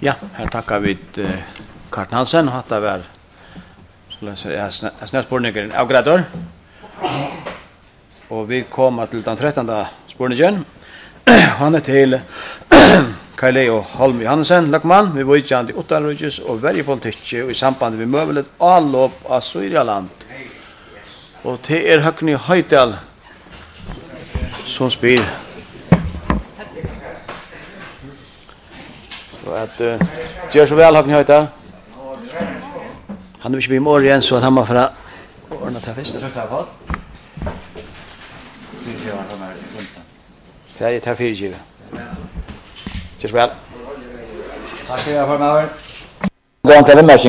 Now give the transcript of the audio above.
Ja, her tackar vi Kart Hansen, hatta var snäspårningen avgrador. Og vi kommer til den 13. spårningen. Han til Kaileo Holm Johansen, Løkman, vi var ikke til Ottarudjes og verjepolitikk og i samband med møvelet allop av Syrialand. Og til Høgni Høydal som spyr. Så at gjør så vel, Høgni Høydal. Han er ikke bli med igjen, så at han må fra ordne til fest. Det er til 24. Gjør så vel. Takk for meg. Gå an til